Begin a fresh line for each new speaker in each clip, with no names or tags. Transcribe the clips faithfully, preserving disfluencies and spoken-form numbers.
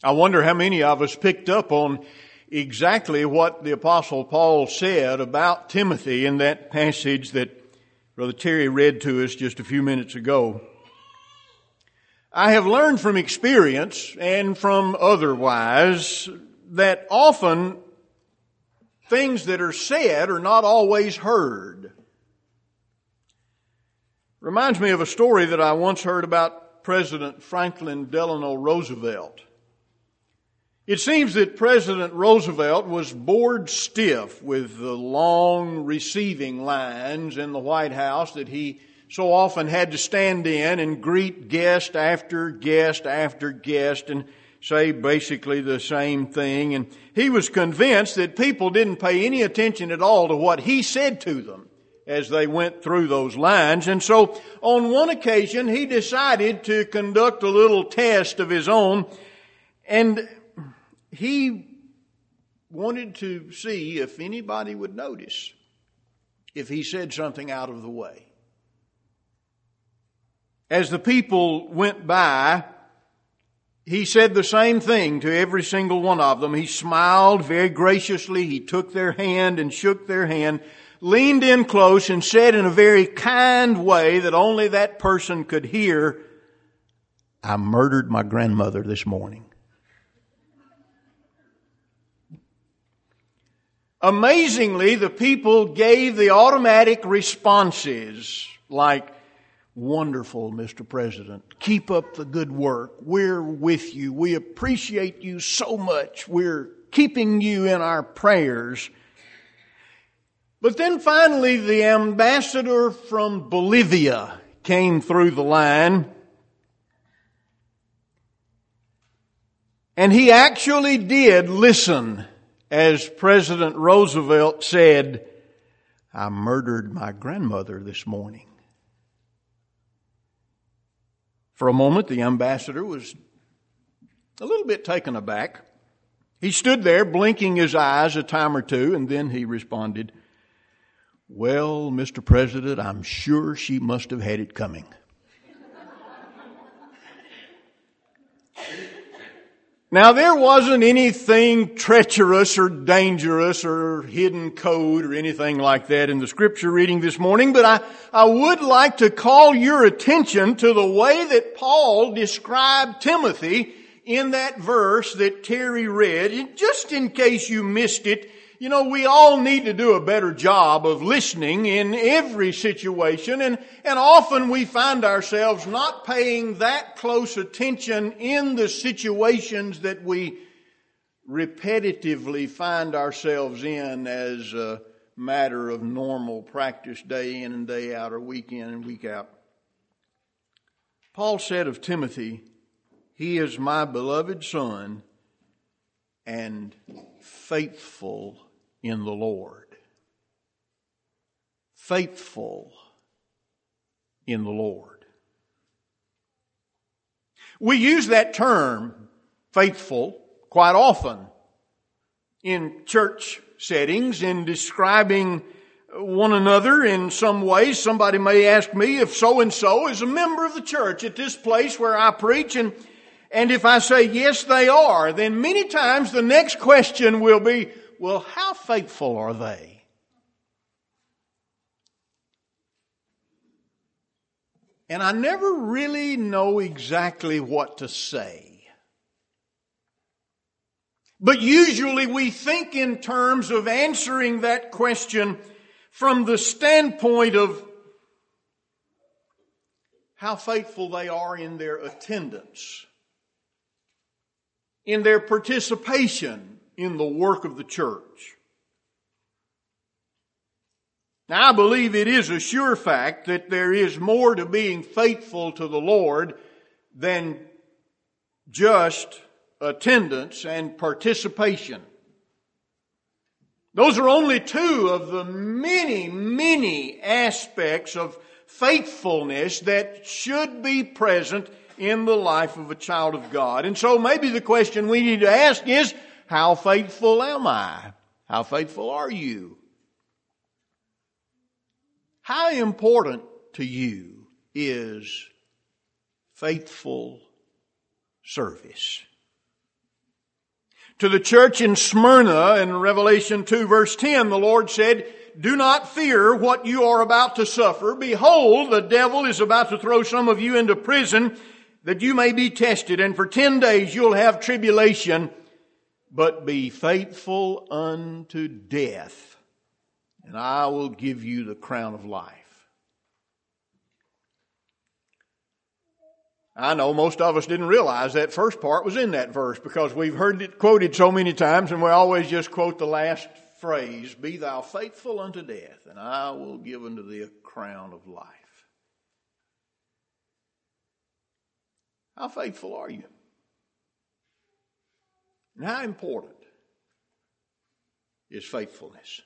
I wonder how many of us picked up on exactly what the Apostle Paul said about Timothy in that passage that Brother Terry read to us just a few minutes ago. I have learned from experience and from otherwise that often things that are said are not always heard. Reminds me of a story that I once heard about President Franklin Delano Roosevelt. It seems that President Roosevelt was bored stiff with the long receiving lines in the White House that he so often had to stand in and greet guest after guest after guest and say basically the same thing. And he was convinced that people didn't pay any attention at all to what he said to them as they went through those lines. And so on one occasion, he decided to conduct a little test of his own, and he wanted to see if anybody would notice if he said something out of the way. As the people went by, he said the same thing to every single one of them. He smiled very graciously. He took their hand and shook their hand, leaned in close and said in a very kind way that only that person could hear, "I murdered my grandmother this morning." Amazingly, the people gave the automatic responses like, "Wonderful, Mister President. Keep up the good work. We're with you. We appreciate you so much. We're keeping you in our prayers." But then finally, the ambassador from Bolivia came through the line, and he actually did listen as President Roosevelt said, "I murdered my grandmother this morning." For a moment, the ambassador was a little bit taken aback. He stood there blinking his eyes a time or two, and then he responded, "Well, Mister President, I'm sure she must have had it coming." Now, there wasn't anything treacherous or dangerous or hidden code or anything like that in the scripture reading this morning, but I, I would like to call your attention to the way that Paul described Timothy in that verse that Terry read. And just in case you missed it, you know, we all need to do a better job of listening in every situation, and, and often we find ourselves not paying that close attention in the situations that we repetitively find ourselves in as a matter of normal practice day in and day out or week in and week out. Paul said of Timothy, "He is my beloved son and faithful in the Lord." Faithful in the Lord. We use that term, faithful, quite often in church settings in describing one another in some ways. Somebody may ask me if so-and-so is a member of the church at this place where I preach, and And if I say, yes, they are, then many times the next question will be, well, how faithful are they? And I never really know exactly what to say. But usually we think in terms of answering that question from the standpoint of how faithful they are in their attendance, in their participation in the work of the church. Now, I believe it is a sure fact that there is more to being faithful to the Lord than just attendance and participation. Those are only two of the many, many aspects of faithfulness that should be present in the life of a child of God. And so maybe the question we need to ask is, how faithful am I? How faithful are you? How important to you is faithful service? To the church in Smyrna in Revelation two verse ten, the Lord said, "Do not fear what you are about to suffer. Behold, the devil is about to throw some of you into prison that you may be tested. And for ten days you'll have tribulation, but be faithful unto death, and I will give you the crown of life." I know most of us didn't realize that first part was in that verse because we've heard it quoted so many times and we always just quote the last phrase, "Be thou faithful unto death, and I will give unto thee a crown of life." How faithful are you? And how important is faithfulness?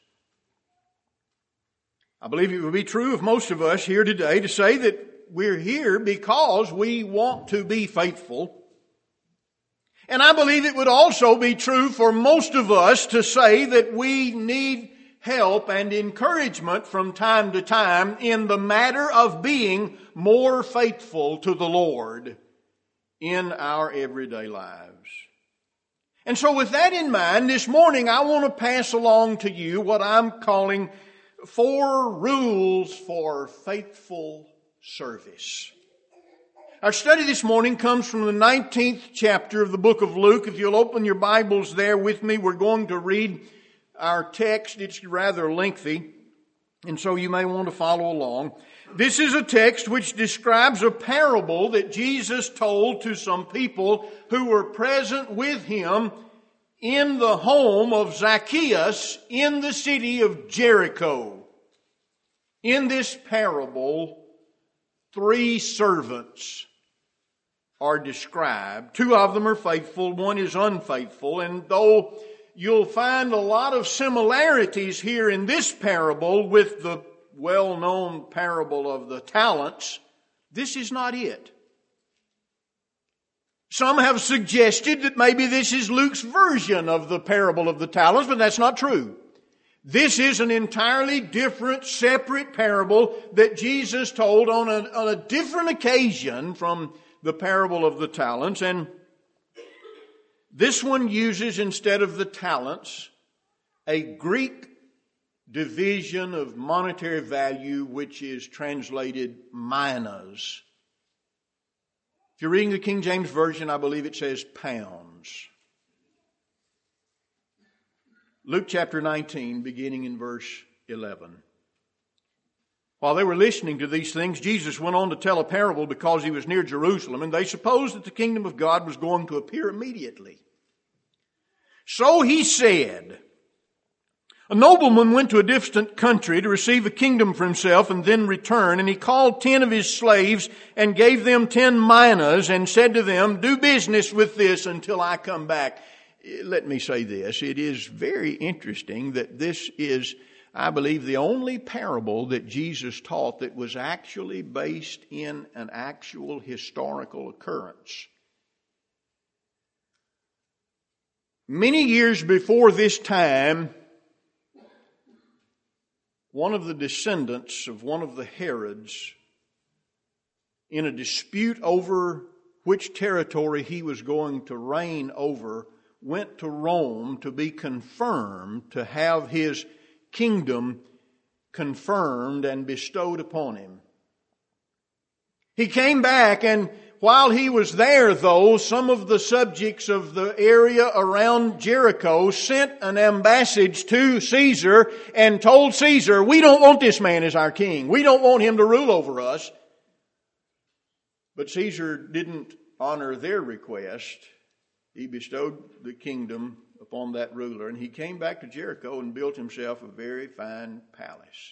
I believe it would be true of most of us here today to say that we're here because we want to be faithful. And I believe it would also be true for most of us to say that we need help and encouragement from time to time in the matter of being more faithful to the Lord in our everyday lives. And so with that in mind, this morning I want to pass along to you what I'm calling four rules for faithful service. Our study this morning comes from the nineteenth chapter of the book of Luke. If you'll open your Bibles there with me, we're going to read our text. It's rather lengthy, and so you may want to follow along. This is a text which describes a parable that Jesus told to some people who were present with him in the home of Zacchaeus in the city of Jericho. In this parable, three servants are described. Two of them are faithful, one is unfaithful. And though you'll find a lot of similarities here in this parable with the well-known parable of the talents, this is not it. Some have suggested that maybe this is Luke's version of the parable of the talents, but that's not true. This is an entirely different, separate parable that Jesus told on a, on a different occasion from the parable of the talents. And this one uses, instead of the talents, a Greek division of monetary value which is translated minas. If you're reading the King James Version, I believe it says pounds. Luke chapter nineteen, beginning in verse eleven. While they were listening to these things, Jesus went on to tell a parable because he was near Jerusalem, and they supposed that the kingdom of God was going to appear immediately. So he said, "A nobleman went to a distant country to receive a kingdom for himself and then return, and he called ten of his slaves and gave them ten minas and said to them, 'Do business with this until I come back.'" Let me say this. It is very interesting that this is, I believe, the only parable that Jesus taught that was actually based in an actual historical occurrence. Many years before this time, one of the descendants of one of the Herods, in a dispute over which territory he was going to reign over, went to Rome to be confirmed, to have his kingdom confirmed and bestowed upon him. He came back, and while he was there, though, some of the subjects of the area around Jericho sent an ambassage to Caesar and told Caesar, "We don't want this man as our king. We don't want him to rule over us." But Caesar didn't honor their request. He bestowed the kingdom upon that ruler, and he came back to Jericho and built himself a very fine palace.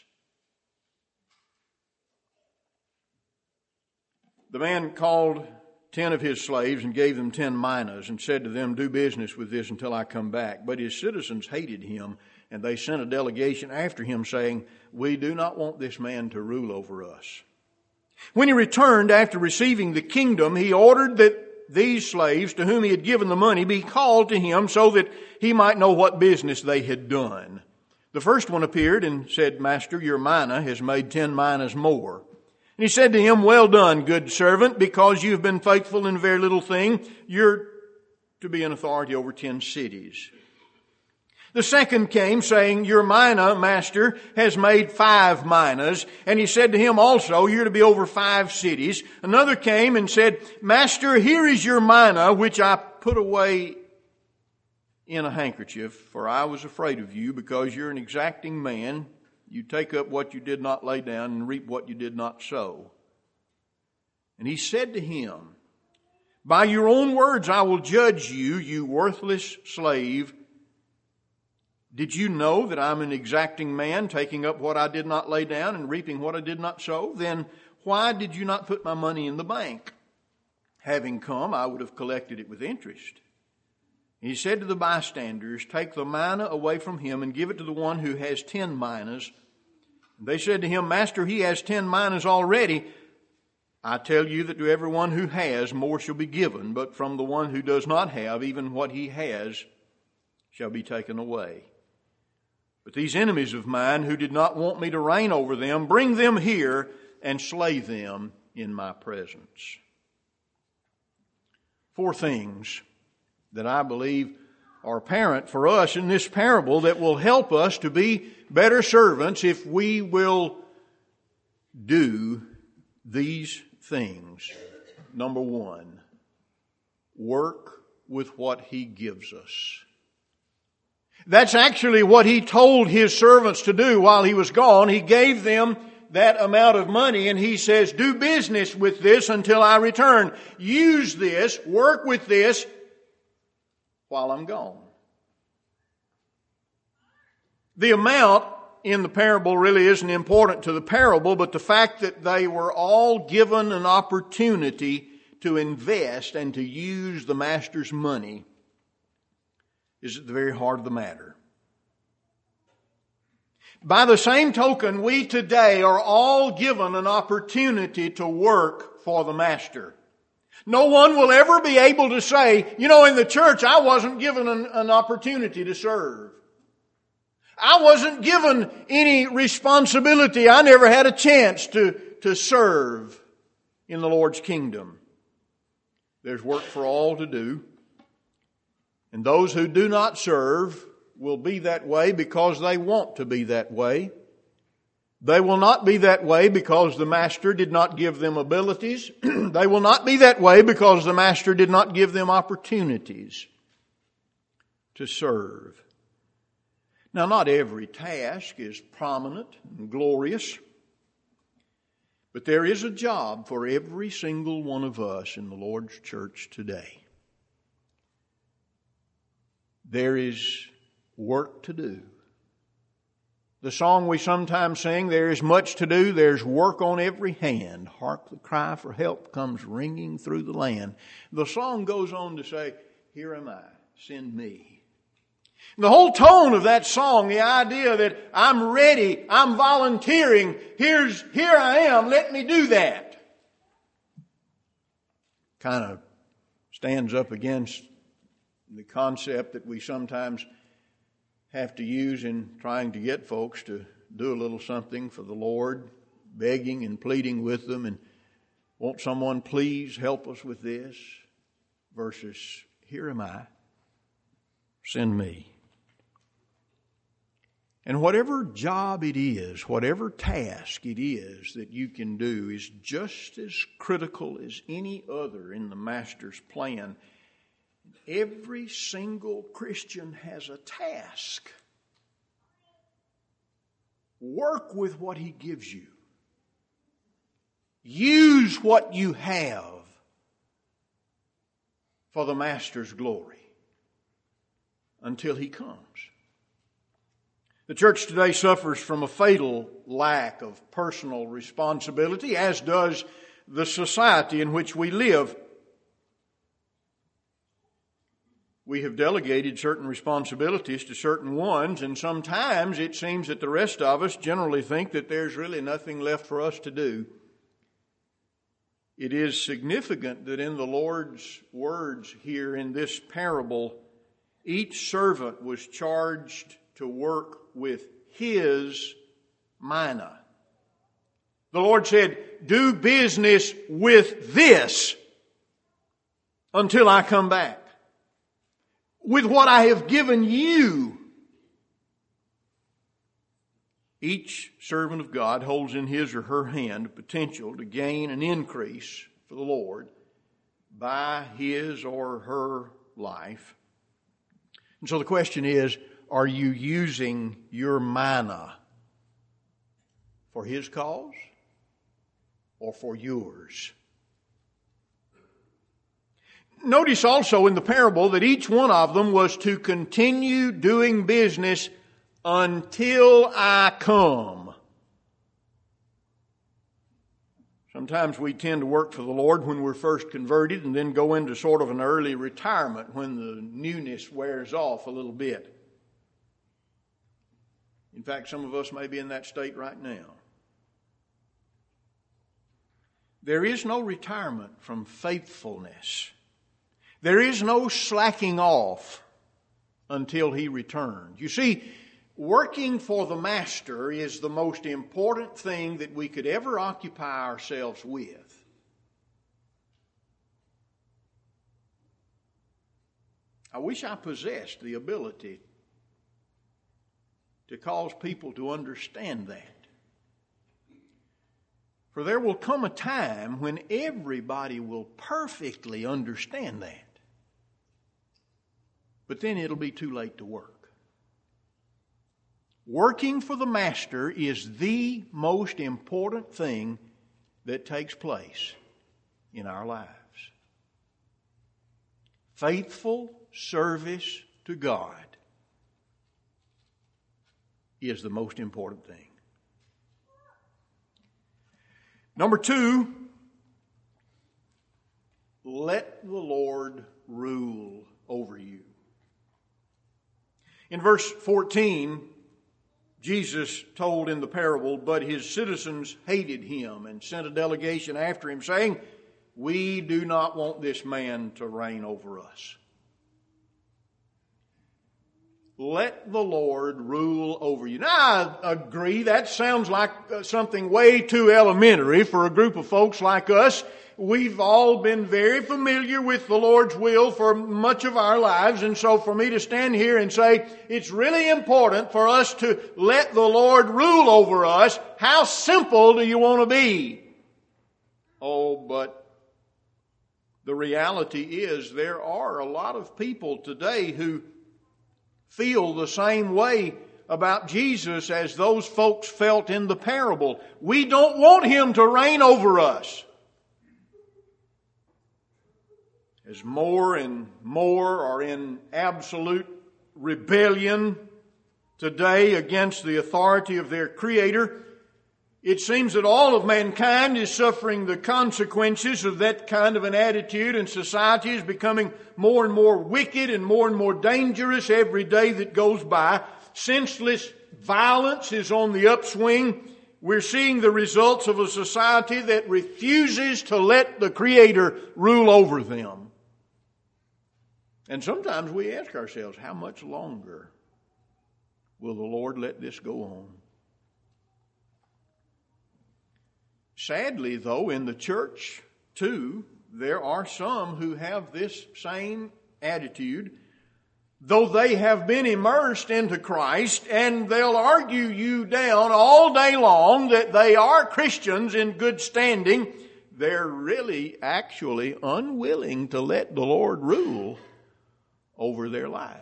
The man called ten of his slaves and gave them ten minas and said to them, "Do business with this until I come back." But his citizens hated him, and they sent a delegation after him saying, "We do not want this man to rule over us." When he returned after receiving the kingdom, he ordered that these slaves to whom he had given the money be called to him so that he might know what business they had done. The first one appeared and said, "Master, your mina has made ten minas more." And he said to him, "Well done, good servant, because you've been faithful in a very little thing. You're to be an authority over ten cities. The second came, saying, Your mina, master, has made five minas. And he said to him also, You're to be over five cities. Another came and said, Master, here is your mina, which I put away in a handkerchief, for I was afraid of you, because you're an exacting man. You take up what you did not lay down and reap what you did not sow. And he said to him, By your own words I will judge you, you worthless slave. Did you know that I'm an exacting man, taking up what I did not lay down and reaping what I did not sow? Then why did you not put my money in the bank? Having come, I would have collected it with interest. He said to the bystanders, Take the mina away from him and give it to the one who has ten minas. And they said to him, Master, he has ten minas already. I tell you that to everyone who has, more shall be given, but from the one who does not have, even what he has shall be taken away. But these enemies of mine who did not want me to reign over them, bring them here and slay them in my presence. Four things that I believe are apparent for us in this parable that will help us to be better servants if we will do these things. Number one, work with what he gives us. That's actually what he told his servants to do while he was gone. He gave them that amount of money and he says, do business with this until I return. Use this, work with this while I'm gone. The amount in the parable really isn't important to the parable, but the fact that they were all given an opportunity to invest and to use the master's money is at the very heart of the matter. By the same token, we today are all given an opportunity to work for the master. No one will ever be able to say, you know, in the church I wasn't given an, an opportunity to serve. I wasn't given any responsibility. I never had a chance to, to serve in the Lord's kingdom. There's work for all to do. And those who do not serve will be that way because they want to be that way. They will not be that way because the master did not give them abilities. They will not be that way because the master did not give them opportunities to serve. Now, not every task is prominent and glorious, but there is a job for every single one of us in the Lord's church today. There is work to do. The song we sometimes sing, there is much to do, there's work on every hand. Hark, the cry for help comes ringing through the land. The song goes on to say, Here am I, send me. The whole tone of that song, the idea that I'm ready, I'm volunteering, here's, here I am, let me do that, kind of stands up against the concept that we sometimes have to use in trying to get folks to do a little something for the Lord, begging and pleading with them, and won't someone please help us with this? Versus, here am I, send me. And whatever job it is, whatever task it is that you can do is just as critical as any other in the Master's plan. Every single Christian has a task. Work with what he gives you. Use what you have for the Master's glory until he comes. The church today suffers from a fatal lack of personal responsibility, as does the society in which we live. We have delegated certain responsibilities to certain ones, and sometimes it seems that the rest of us generally think that there's really nothing left for us to do. It is significant that in the Lord's words here in this parable, each servant was charged to work with his mina. The Lord said, do business with this until I come back. with what I have given you. Each servant of God holds in his or her hand potential to gain an increase for the Lord by his or her life. And so the question is, are you using your mina for his cause or for yours? Notice also in the parable that each one of them was to continue doing business until I come. Sometimes we tend to work for the Lord when we're first converted and then go into sort of an early retirement when the newness wears off a little bit. In fact, some of us may be in that state right now. There is no retirement from faithfulness. There is no slacking off until He returns. You see, working for the Master is the most important thing that we could ever occupy ourselves with. I wish I possessed the ability to cause people to understand that. For there will come a time when everybody will perfectly understand that. But then it'll be too late to work. Working for the Master is the most important thing that takes place in our lives. Faithful service to God is the most important thing. Number two, let the Lord rule over you. In verse fourteen, Jesus told in the parable, but his citizens hated him and sent a delegation after him, saying, we do not want this man to reign over us. Let the Lord rule over you. Now, I agree, that sounds like something way too elementary for a group of folks like us. We've all been very familiar with the Lord's will for much of our lives, and so for me to stand here and say, it's really important for us to let the Lord rule over us, how simple do you want to be? Oh, but the reality is there are a lot of people today who feel the same way about Jesus as those folks felt in the parable. We don't want Him to reign over us. As more and more are in absolute rebellion today against the authority of their Creator, it seems that all of mankind is suffering the consequences of that kind of an attitude, and society is becoming more and more wicked and more and more dangerous every day that goes by. Senseless violence is on the upswing. We're seeing the results of a society that refuses to let the Creator rule over them. And sometimes we ask ourselves, how much longer will the Lord let this go on? Sadly, though, in the church, too, there are some who have this same attitude, though they have been immersed into Christ, and they'll argue you down all day long that they are Christians in good standing. They're really actually unwilling to let the Lord rule over their lives.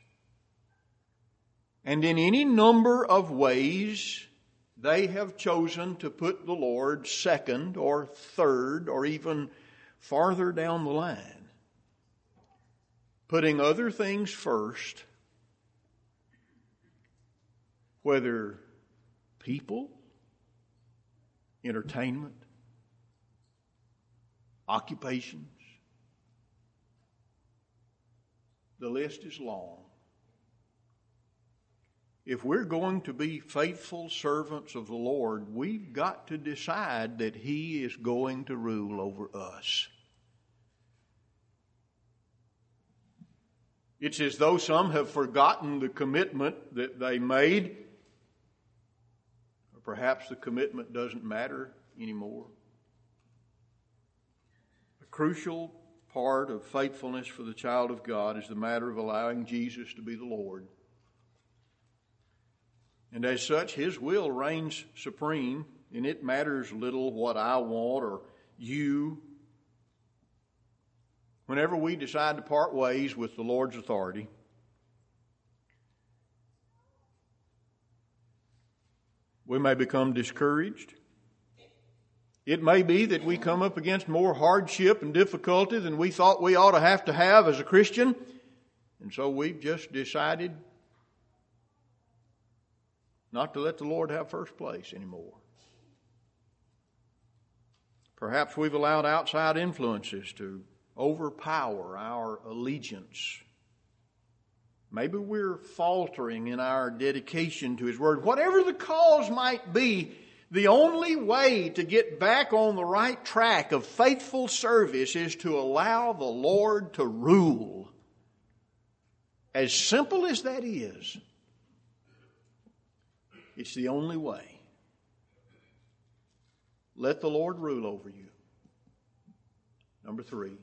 And in any number of ways, they have chosen to put the Lord second or third or even farther down the line, putting other things first, whether people, entertainment, occupations. The list is long. If we're going to be faithful servants of the Lord, we've got to decide that He is going to rule over us. It's as though some have forgotten the commitment that they made, or perhaps the commitment doesn't matter anymore. A crucial part of faithfulness for the child of God is the matter of allowing Jesus to be the Lord. And as such, His will reigns supreme, and it matters little what I want or you. Whenever we decide to part ways with the Lord's authority, we may become discouraged. It may be that we come up against more hardship and difficulty than we thought we ought to have to have as a Christian, and so we've just decided not to let the Lord have first place anymore. Perhaps we've allowed outside influences to overpower our allegiance. Maybe we're faltering in our dedication to His Word. Whatever the cause might be, the only way to get back on the right track of faithful service is to allow the Lord to rule. As simple as that is, it's the only way. Let the Lord rule over you. Number three,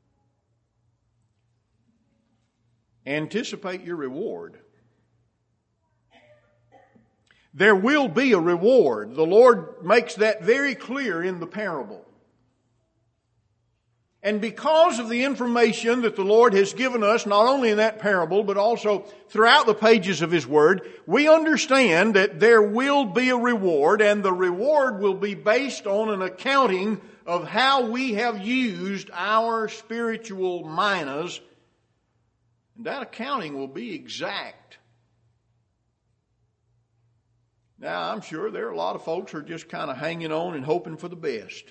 anticipate your reward. There will be a reward. The Lord makes that very clear in the parable. And because of the information that the Lord has given us, not only in that parable, but also throughout the pages of His Word, we understand that there will be a reward, and the reward will be based on an accounting of how we have used our spiritual minas. And that accounting will be exact. Now, I'm sure there are a lot of folks who are just kind of hanging on and hoping for the best.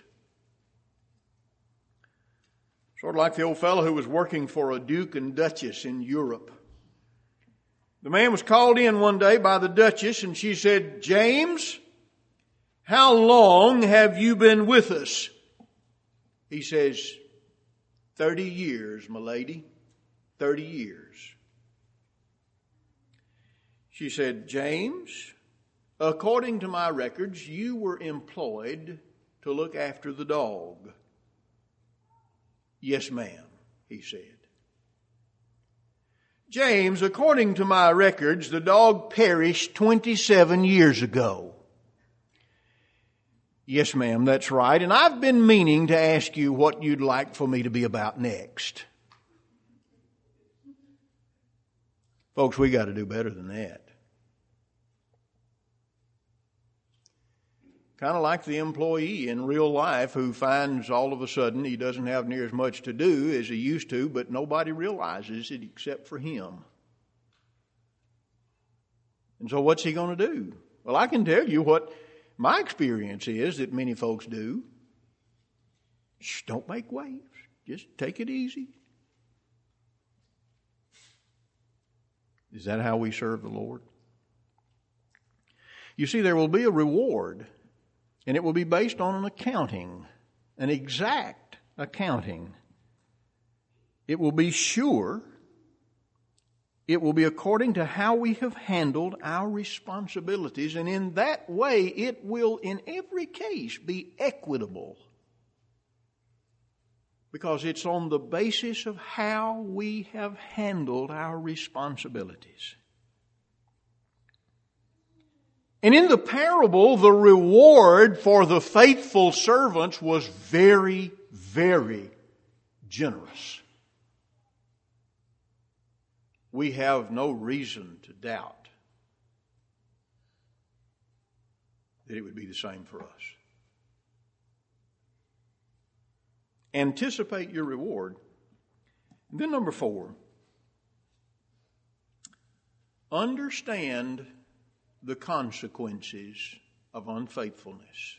Sort of like the old fellow who was working for a duke and duchess in Europe. The man was called in one day by the duchess, and she said, "James, how long have you been with us?" He says, thirty years, my lady. Thirty years. She said, "James, according to my records, you were employed to look after the dog." "Yes, ma'am," he said. "James, according to my records, the dog perished twenty-seven years ago." "Yes, ma'am, that's right. And I've been meaning to ask you what you'd like for me to be about next." Folks, we got to do better than that. Kind of like the employee in real life who finds all of a sudden he doesn't have near as much to do as he used to, but nobody realizes it except for him. And so what's he going to do? Well, I can tell you what my experience is that many folks do. Shh, don't make waves. Just take it easy. Is that how we serve the Lord? You see, there will be a reward, and it will be based on an accounting, an exact accounting. It will be sure. It will be according to how we have handled our responsibilities, and in that way it will in every case be equitable. Because it's on the basis of how we have handled our responsibilities. And in the parable, the reward for the faithful servants was very, very generous. We have no reason to doubt that it would be the same for us. Anticipate your reward. And then number four, understand the consequences of unfaithfulness.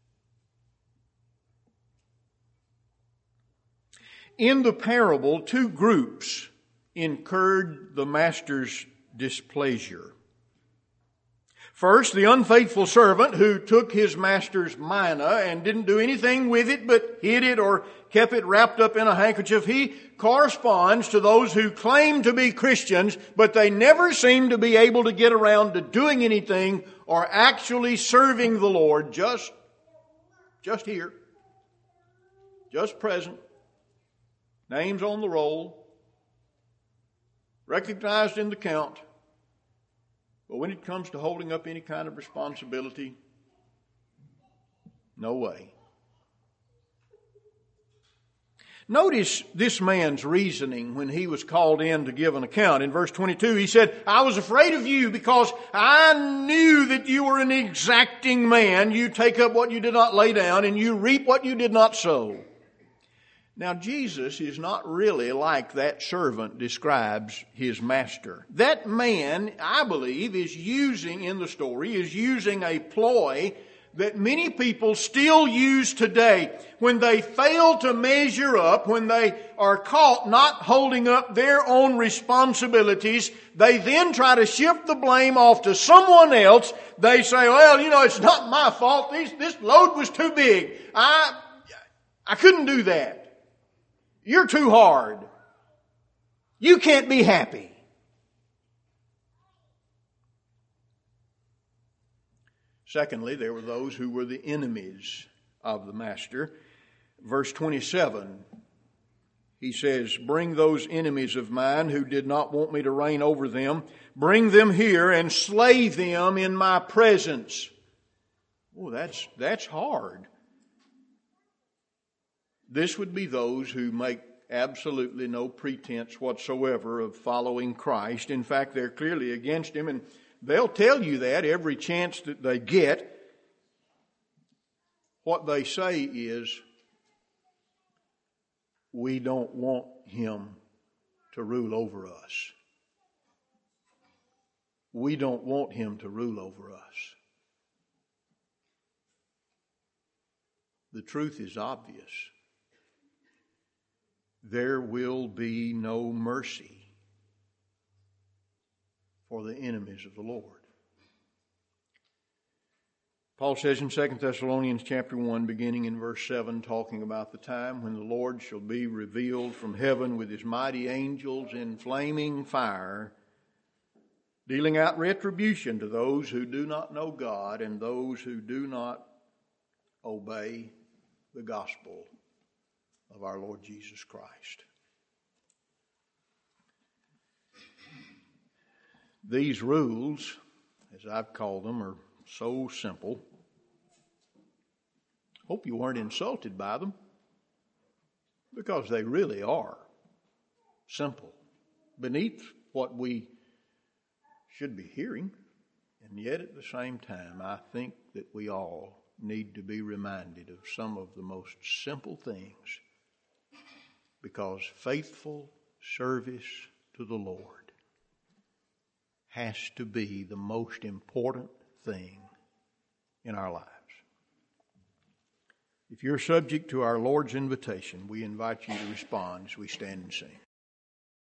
In the parable, two groups incurred the master's displeasure. First, the unfaithful servant who took his master's mina and didn't do anything with it but hid it or kept it wrapped up in a handkerchief. He corresponds to those who claim to be Christians, but they never seem to be able to get around to doing anything or actually serving the Lord just, just here, just present. names on the roll, recognized in the count. But when it comes to holding up any kind of responsibility, no way. Notice this man's reasoning when he was called in to give an account. In verse twenty-two, he said, I was afraid of you because I knew that you were an exacting man. You take up what you did not lay down, and you reap what you did not sow. Now, Jesus is not really like that servant describes his master. That man, I believe, is using, in the story, is using a ploy that many people still use today. When they fail to measure up, when they are caught not holding up their own responsibilities, they then try to shift the blame off to someone else. They say, well, you know, it's not my fault. This, this load was too big. I, I couldn't do that. You're too hard. You can't be happy. Secondly, there were those who were the enemies of the master. Verse twenty-seven, he says, bring those enemies of mine who did not want me to reign over them. Bring them here and slay them in my presence. Oh, that's, that's hard. This would be those who make absolutely no pretense whatsoever of following Christ. In fact, they're clearly against Him, and they'll tell you that every chance that they get. What they say is, we don't want Him to rule over us. We don't want Him to rule over us. The truth is obvious. There will be no mercy for the enemies of the Lord. Paul says in Second Thessalonians chapter one, beginning in verse seven, talking about the time when the Lord shall be revealed from heaven with His mighty angels in flaming fire, dealing out retribution to those who do not know God and those who do not obey the gospel of our Lord Jesus Christ. These rules, as I've called them, are so simple. Hope you weren't insulted by them, because they really are simple, beneath what we should be hearing. And yet at the same time, I think that we all need to be reminded of some of the most simple things, because faithful service to the Lord has to be the most important thing in our lives. If you're subject to our Lord's invitation, we invite you to respond as we stand and sing.